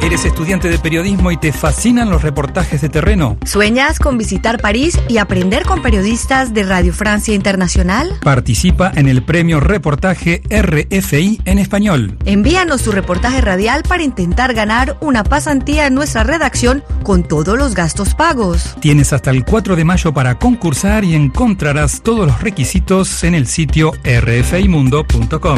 ¿Eres estudiante de periodismo y te fascinan los reportajes de terreno? ¿Sueñas con visitar París y aprender con periodistas de Radio Francia Internacional? Participa en el premio Reportaje RFI en español. Envíanos tu reportaje radial para intentar ganar una pasantía en nuestra redacción con todos los gastos pagos. Tienes hasta el 4 de mayo para concursar y encontrarás todos los requisitos en el sitio rfimundo.com.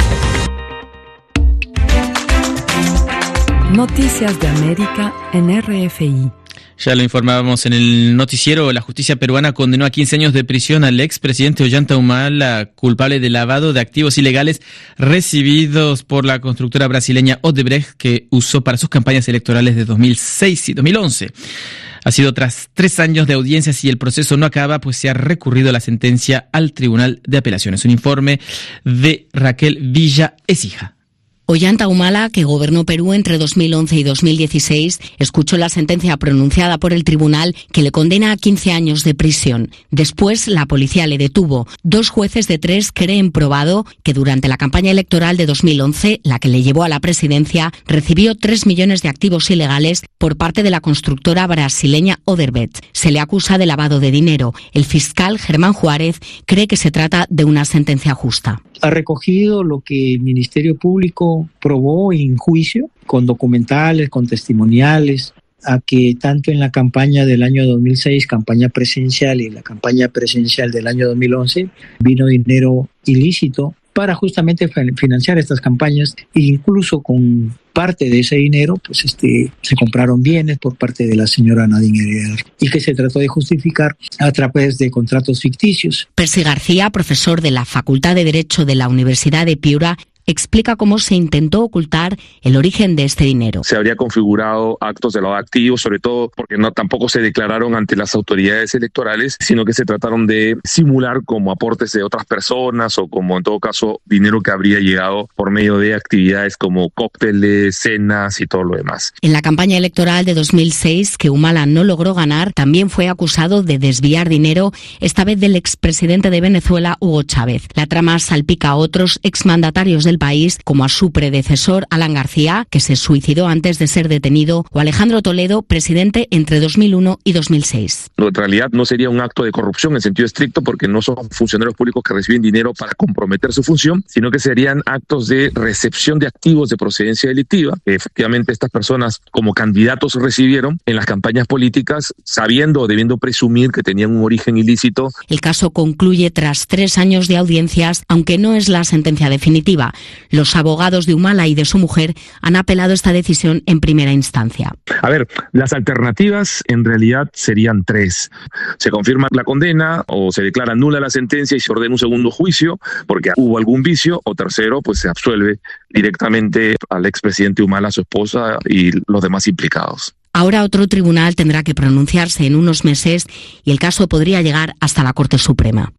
Noticias de América en RFI. Ya lo informábamos en el noticiero, la justicia peruana condenó a 15 años de prisión al expresidente Ollanta Humala, culpable de lavado de activos ilegales recibidos por la constructora brasileña Odebrecht, que usó para sus campañas electorales de 2006 y 2011. Ha sido tras 3 años de audiencias y el proceso no acaba, pues se ha recurrido la sentencia al Tribunal de Apelaciones. Un informe de Raquel Villa Ecija. Ollanta Humala, que gobernó Perú entre 2011 y 2016, escuchó la sentencia pronunciada por el tribunal que le condena a 15 años de prisión. Después, la policía le detuvo. 2 jueces de 3 creen probado que durante la campaña electoral de 2011, la que le llevó a la presidencia, recibió 3 millones de activos ilegales por parte de la constructora brasileña Odebrecht. Se le acusa de lavado de dinero. El fiscal Germán Juárez cree que se trata de una sentencia justa. Ha recogido lo que el Ministerio Público probó en juicio, con documentales, con testimoniales, a que tanto en la campaña del año 2006, campaña presidencial, y la campaña presidencial del año 2011, vino dinero ilícito para justamente financiar estas campañas, e incluso con parte de ese dinero pues se compraron bienes por parte de la señora Nadine Heredia y que se trató de justificar a través de contratos ficticios. Percy García, profesor de la Facultad de Derecho de la Universidad de Piura, explica cómo se intentó ocultar el origen de este dinero. Se habría configurado actos de lavado de activos, sobre todo porque tampoco se declararon ante las autoridades electorales, sino que se trataron de simular como aportes de otras personas o como en todo caso dinero que habría llegado por medio de actividades como cócteles, cenas y todo lo demás. En la campaña electoral de 2006, que Humala no logró ganar, también fue acusado de desviar dinero, esta vez del expresidente de Venezuela, Hugo Chávez. La trama salpica a otros exmandatarios del país, como a su predecesor Alan García, que se suicidó antes de ser detenido, o Alejandro Toledo, presidente entre 2001 y 2006. En realidad no sería un acto de corrupción en sentido estricto, porque no son funcionarios públicos que reciben dinero para comprometer su función, sino que serían actos de recepción de activos de procedencia delictiva, que efectivamente estas personas como candidatos recibieron en las campañas políticas, sabiendo o debiendo presumir que tenían un origen ilícito. El caso concluye tras 3 años de audiencias, aunque no es la sentencia definitiva. Los abogados de Humala y de su mujer han apelado esta decisión en primera instancia. A ver, las alternativas en realidad serían 3. Se confirma la condena, o se declara nula la sentencia y se ordena un segundo juicio porque hubo algún vicio, o tercero, pues se absuelve directamente al expresidente Humala, a su esposa y los demás implicados. Ahora otro tribunal tendrá que pronunciarse en unos meses y el caso podría llegar hasta la Corte Suprema.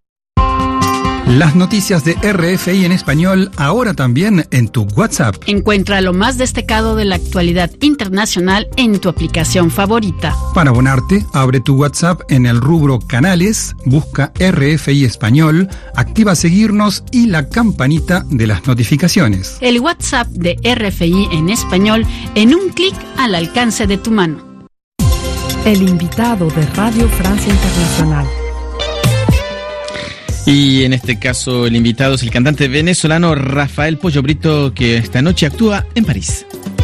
Las noticias de RFI en español ahora también en tu WhatsApp. Encuentra lo más destacado de la actualidad internacional en tu aplicación favorita. Para abonarte, abre tu WhatsApp en el rubro Canales, busca RFI Español, activa seguirnos y la campanita de las notificaciones. El WhatsApp de RFI en español en un clic al alcance de tu mano. El invitado de Radio Francia Internacional. Y en este caso el invitado es el cantante venezolano Rafael Pollo Brito, que esta noche actúa en París.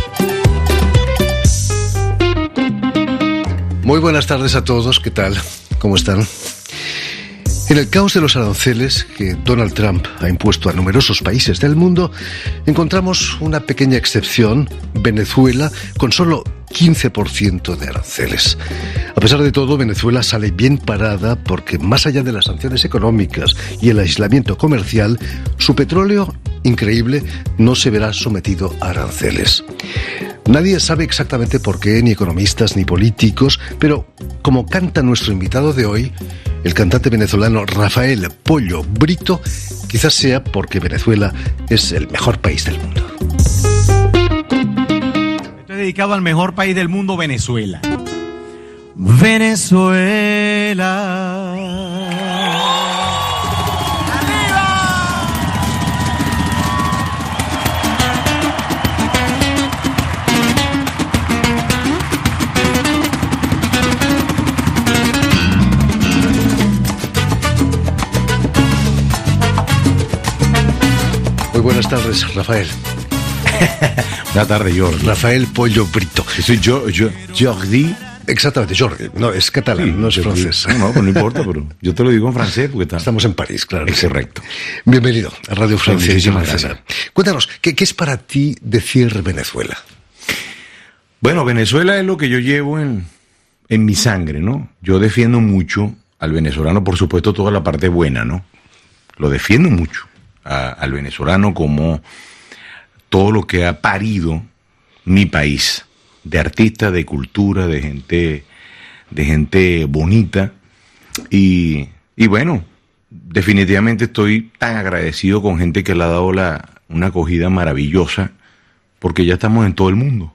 Muy buenas tardes a todos, ¿qué tal? ¿Cómo están? En el caos de los aranceles que Donald Trump ha impuesto a numerosos países del mundo, encontramos una pequeña excepción, Venezuela, con solo 15% de aranceles. A pesar de todo, Venezuela sale bien parada porque, más allá de las sanciones económicas y el aislamiento comercial, su petróleo, increíble, no se verá sometido a aranceles. Nadie sabe exactamente por qué, ni economistas ni políticos, pero como canta nuestro invitado de hoy, el cantante venezolano Rafael Pollo Brito, quizás sea porque Venezuela es el mejor país del mundo. Estoy dedicado al mejor país del mundo, Venezuela. Venezuela. buenas tardes, Rafael. Buenas tardes, Jordi. Rafael Pollo Brito. Soy Jordi. Exactamente, Jordi. No, es catalán, sí, no es francés. No, pues no importa, pero yo te lo digo en francés porque estamos en París, claro. Es correcto. Bienvenido a Radio Francia Internacional. Internacional. Cuéntanos, ¿qué es para ti decir Venezuela? Bueno, Venezuela es lo que yo llevo en mi sangre, ¿no? Yo defiendo mucho al venezolano, por supuesto, toda la parte buena, ¿no? Lo defiendo mucho al venezolano como todo lo que ha parido mi país, de artistas, de cultura, de gente bonita. Y bueno, definitivamente estoy tan agradecido con gente que le ha dado una acogida maravillosa, porque ya estamos en todo el mundo.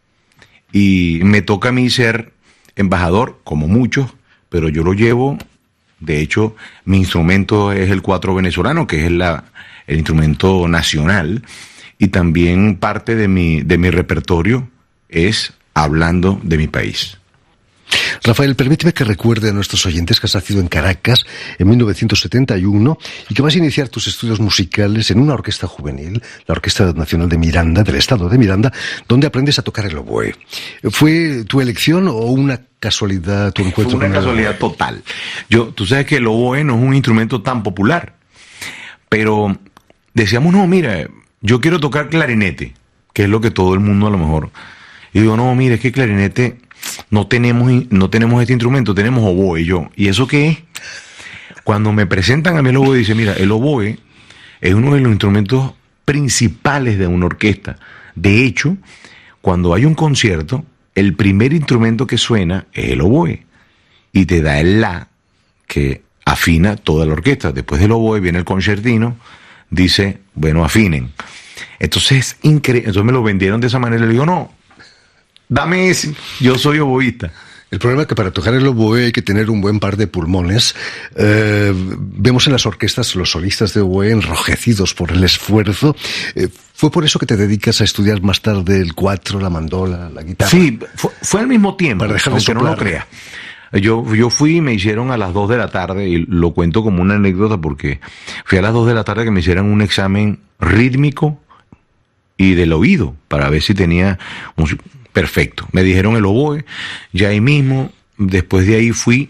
Y me toca a mí ser embajador, como muchos, pero yo lo llevo. De hecho, mi instrumento es el cuatro venezolano, que es el instrumento nacional, y también parte de mi repertorio es hablando de mi país. Rafael, permíteme que recuerde a nuestros oyentes que has nacido en Caracas en 1971 y que vas a iniciar tus estudios musicales en una orquesta juvenil, la Orquesta Nacional de Miranda, del estado de Miranda, donde aprendes a tocar el oboe. ¿Fue tu elección o una casualidad tu encuentro? Fue una casualidad total. Tú sabes que el oboe no es un instrumento tan popular, pero decíamos, no, mira, yo quiero tocar clarinete, que es lo que todo el mundo a lo mejor. Y digo, no, mira, es que clarinete no tenemos este instrumento, tenemos oboe. ¿Y eso qué es? Cuando me presentan a mí el oboe, dice, mira, el oboe es uno de los instrumentos principales de una orquesta. De hecho, cuando hay un concierto, el primer instrumento que suena es el oboe. Y te da el la, que afina toda la orquesta. Después del oboe viene el concertino, dice, bueno, afinen. Entonces es increíble. Entonces me lo vendieron de esa manera. Le digo, no, dame ese, yo soy oboísta. El problema es que para tocar el oboe hay que tener un buen par de pulmones. Vemos en las orquestas los solistas de oboe enrojecidos por el esfuerzo. ¿Fue por eso que te dedicas a estudiar más tarde el cuatro, la mandola, la guitarra? Sí, fue al mismo tiempo, para dejar de aunque no lo creas. Yo fui y me hicieron a las 2 de la tarde, y lo cuento como una anécdota porque fui a las 2 de la tarde que me hicieran un examen rítmico y del oído, para ver si tenía perfecto. Me dijeron el oboe, ya ahí mismo, después de ahí fui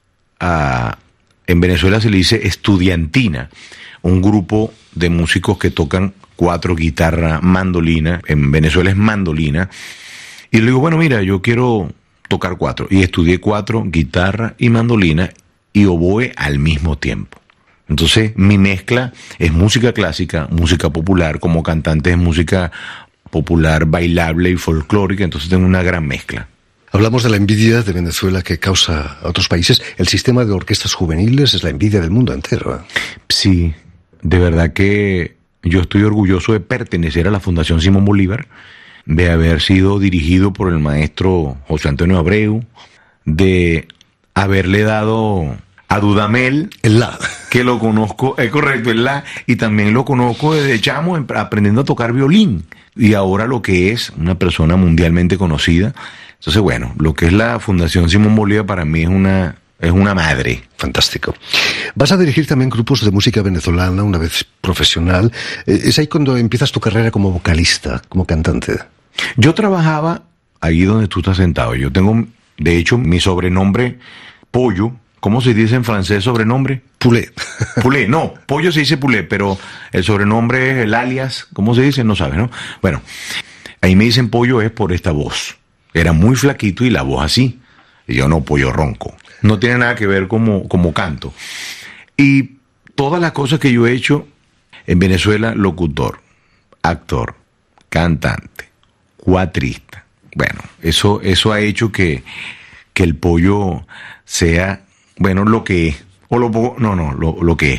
en Venezuela se le dice estudiantina, un grupo de músicos que tocan cuatro, guitarra, mandolina, en Venezuela es mandolina, y le digo, bueno, mira, yo quiero tocar cuatro, y estudié cuatro, guitarra y mandolina, y oboe al mismo tiempo. Entonces, mi mezcla es música clásica, música popular, como cantante es música popular, bailable y folclórica, entonces tengo una gran mezcla. Hablamos de la envidia de Venezuela que causa a otros países. El sistema de orquestas juveniles es la envidia del mundo entero, ¿eh? Sí, de verdad que yo estoy orgulloso de pertenecer a la Fundación Simón Bolívar, de haber sido dirigido por el maestro José Antonio Abreu, de haberle dado a Dudamel, el la, que lo conozco, es correcto, el la, y también lo conozco desde chamo aprendiendo a tocar violín, y ahora lo que es una persona mundialmente conocida. Entonces, bueno, lo que es la Fundación Simón Bolívar para mí es una madre. Fantástico. Vas a dirigir también grupos de música venezolana una vez profesional. Es ahí cuando empiezas tu carrera como vocalista, como cantante. Yo trabajaba ahí donde tú estás sentado. Yo tengo, de hecho, mi sobrenombre, Pollo. ¿Cómo se dice en francés sobrenombre? Poulet. Poulet, no, Pollo se dice Poulet, pero el sobrenombre es el alias, ¿cómo se dice? No sabes, ¿no? Bueno, ahí me dicen Pollo es por esta voz. Era muy flaquito y la voz así. Y yo no, Pollo ronco. No tiene nada que ver como canto. Y todas las cosas que yo he hecho en Venezuela, locutor, actor, cantante, cuatrista. Bueno, eso ha hecho que el Pollo sea, bueno, lo que es. O lo que es.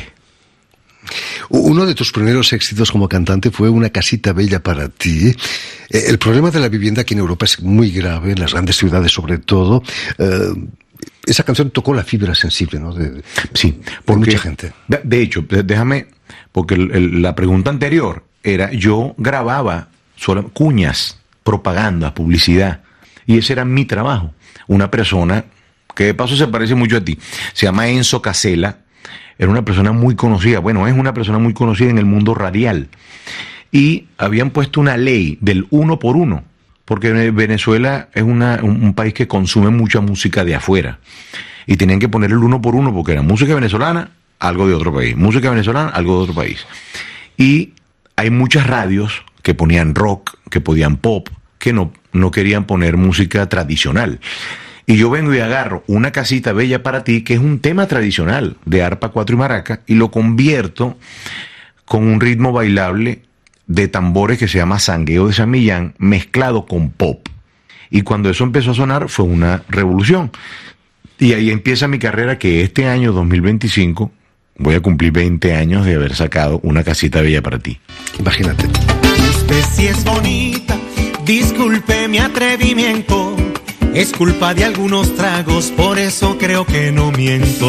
Uno de tus primeros éxitos como cantante fue Una casita bella para ti. El problema de la vivienda aquí en Europa es muy grave, en las grandes ciudades sobre todo. Esa canción tocó la fibra sensible, ¿no? Sí, por mucha gente. De hecho, déjame, porque la pregunta anterior era, yo grababa solo cuñas, propaganda, publicidad, y ese era mi trabajo. Una persona que de paso se parece mucho a ti, se llama Enzo Casella, era una persona muy conocida, bueno, es una persona muy conocida en el mundo radial. Y habían puesto una ley del 1 por 1, porque Venezuela es un país que consume mucha música de afuera. Y tenían que poner el 1 por 1 porque era música venezolana, algo de otro país. Música venezolana, algo de otro país. Y hay muchas radios que ponían rock, que ponían pop, que no querían poner música tradicional. Y yo vengo y agarro Una casita bella para ti, que es un tema tradicional de arpa, cuatro y maraca, y lo convierto con un ritmo bailable de tambores que se llama Sangueo de San Millán, mezclado con pop. Y cuando eso empezó a sonar fue una revolución. Y ahí empieza mi carrera, que este año 2025 voy a cumplir 20 años de haber sacado Una casita bella para ti. Imagínate. Usted sí es bonita, disculpe mi atrevimiento. Es culpa de algunos tragos, por eso creo que no miento.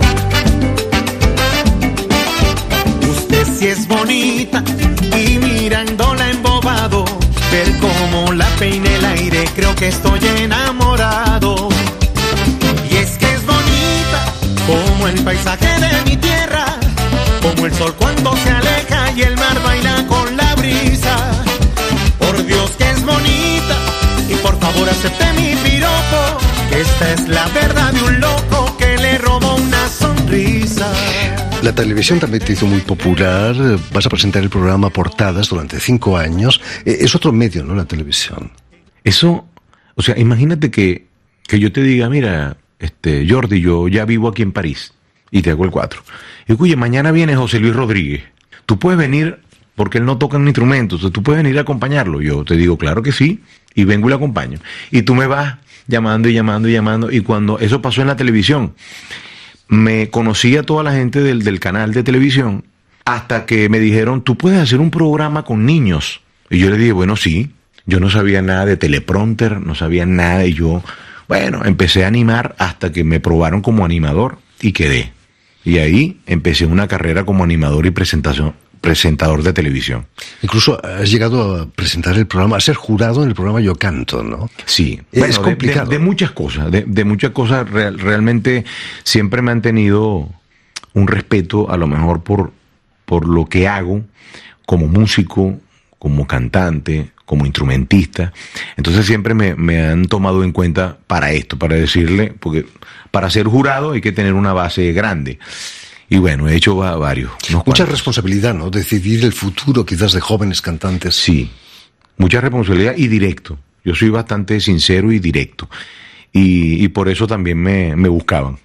Usted sí es bonita y mirándola embobado, ver cómo la peina el aire, creo que estoy enamorado. Y es que es bonita como el paisaje de mi tierra, como el sol cuando se aleja y el mar baila con la brisa. Por Dios que es bonita y por favor acepte mi piropo, que esta es la verdad de un loco que le robó una sonrisa. La televisión también te hizo muy popular. Vas a presentar el programa Portadas durante 5 años. Es otro medio, ¿no? La televisión. Eso, o sea, imagínate que yo te diga, mira, Jordi, yo ya vivo aquí en París, y te hago el 4. Y oye, mañana viene José Luis Rodríguez. Tú puedes venir, porque él no toca un instrumento, entonces tú puedes venir a acompañarlo. Yo te digo, claro que sí, y vengo y lo acompaño. Y tú me vas llamando y llamando y llamando, y cuando eso pasó en la televisión, me conocía toda la gente del canal de televisión, hasta que me dijeron, tú puedes hacer un programa con niños. Y yo le dije, bueno, sí. Yo no sabía nada de teleprompter, no sabía nada, y yo, bueno, empecé a animar hasta que me probaron como animador y quedé. Y ahí empecé una carrera como animador y presentador de televisión. Incluso has llegado a presentar el programa, a ser jurado en el programa Yo Canto, ¿no? Sí. Es bueno, complicado. De muchas cosas, de muchas cosas. Realmente siempre me han tenido un respeto, a lo mejor por lo que hago como músico, como cantante, como instrumentista. Entonces siempre me han tomado en cuenta para esto, para decirle, porque para ser jurado hay que tener una base grande. Y bueno, he hecho varios. Mucha responsabilidad, ¿no? Decidir el futuro quizás de jóvenes cantantes. Sí, mucha responsabilidad y directo. Yo soy bastante sincero y directo. Y por eso también me buscaban.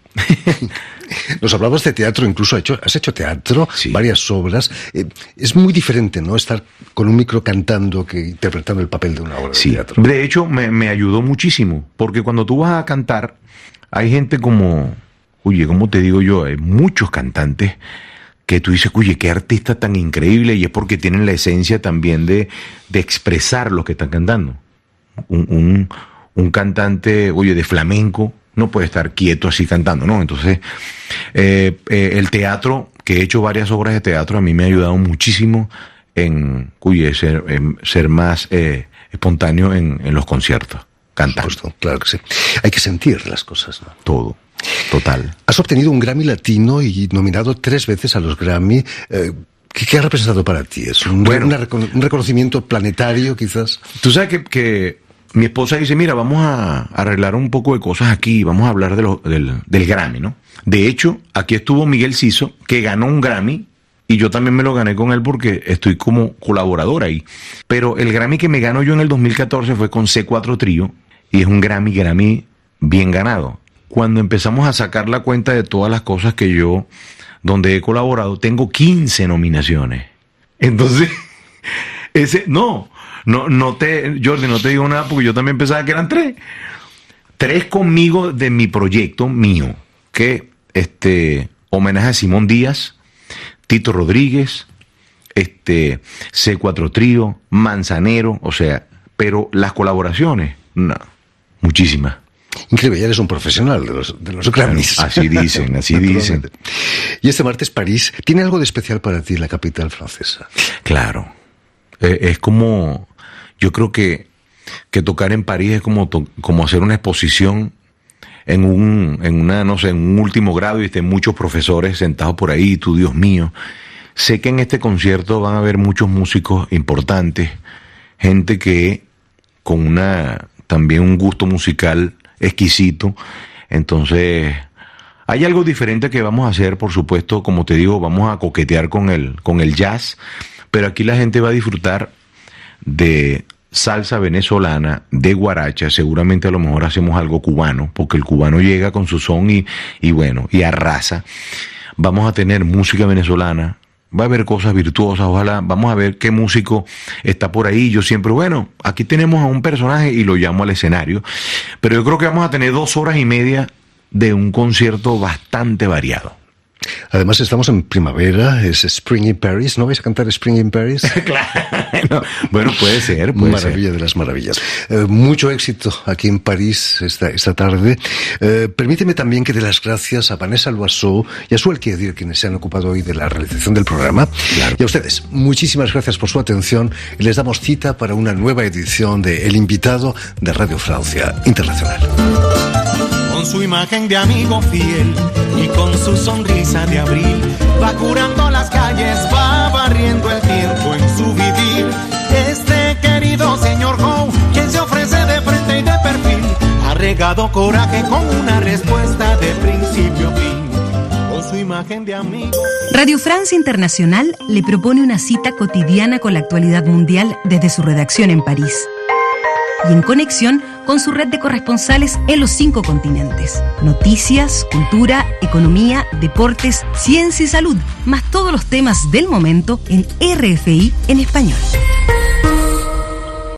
Nos hablabas de teatro, incluso has hecho teatro, sí. Varias obras. Es muy diferente, ¿no? Estar con un micro cantando que interpretando el papel de una obra de teatro. De hecho, me ayudó muchísimo, porque cuando tú vas a cantar, hay gente como, oye, ¿cómo te digo yo? Hay muchos cantantes que tú dices, oye, qué artista tan increíble, y es porque tienen la esencia también de expresar lo que están cantando. Un cantante, oye, de flamenco, no puede estar quieto así cantando, ¿no? Entonces, el teatro, que he hecho varias obras de teatro, a mí me ha ayudado muchísimo en ser más espontáneo en los conciertos, cantando. Justo, claro que sí. Hay que sentir las cosas, ¿no? Todo, total. Has obtenido un Grammy Latino y nominado 3 veces a los Grammy. ¿Qué ha representado para ti? ¿Es un reconocimiento planetario, quizás? Tú sabes que mi esposa dice, mira, vamos a arreglar un poco de cosas aquí, vamos a hablar del Grammy, ¿no? De hecho, aquí estuvo Miguel Ciso, que ganó un Grammy, y yo también me lo gané con él porque estoy como colaborador ahí. Pero el Grammy que me ganó yo en el 2014 fue con C4 Trío, y es un Grammy bien ganado. Cuando empezamos a sacar la cuenta de todas las cosas que yo, donde he colaborado, tengo 15 nominaciones. Entonces, Jordi, no te digo nada porque yo también pensaba que eran 3. 3 conmigo de mi proyecto mío, que homenaje a Simón Díaz, Tito Rodríguez, C4 Trío, Manzanero, o sea, pero las colaboraciones, no, muchísimas. Increíble, ya eres un profesional de los Grammys. Así dicen, así dicen. Y este martes París, ¿tiene algo de especial para ti la capital francesa? Claro, es como, yo creo que tocar en París es como hacer una exposición en un último grado y estén muchos profesores sentados por ahí, tú, Dios mío. Sé que en este concierto van a haber muchos músicos importantes, gente que con también un gusto musical exquisito. Entonces, hay algo diferente que vamos a hacer, por supuesto, como te digo, vamos a coquetear con el jazz, pero aquí la gente va a disfrutar de salsa venezolana, de guaracha, seguramente a lo mejor hacemos algo cubano, porque el cubano llega con su son y arrasa. Vamos a tener música venezolana, va a haber cosas virtuosas, ojalá, vamos a ver qué músico está por ahí. Yo siempre, aquí tenemos a un personaje y lo llamo al escenario, pero yo creo que vamos a tener 2 horas y media de un concierto bastante variado. Además estamos en primavera, es Spring in Paris, ¿no vais a cantar Spring in Paris? Claro, bueno, puede ser. Maravilla de las maravillas. Mucho éxito aquí en París esta tarde. Permíteme también que dé las gracias a Vanessa Loiseau y a Suel Quiedir, quienes se han ocupado hoy de la realización del programa. Claro. Y a ustedes, muchísimas gracias por su atención y les damos cita para una nueva edición de El Invitado de Radio Francia Internacional. Con su imagen de amigo fiel y con su sonrisa de abril, va curando las calles, va barriendo el tiempo en su vivir. Este querido señor Howe, quien se ofrece de frente y de perfil, ha regado coraje con una respuesta de principio a fin. Con su imagen de amigo. Radio Francia Internacional le propone una cita cotidiana con la actualidad mundial desde su redacción en París y en conexión con su red de corresponsales en los 5 continentes. Noticias, cultura, economía, deportes, ciencia y salud, más todos los temas del momento en RFI en español.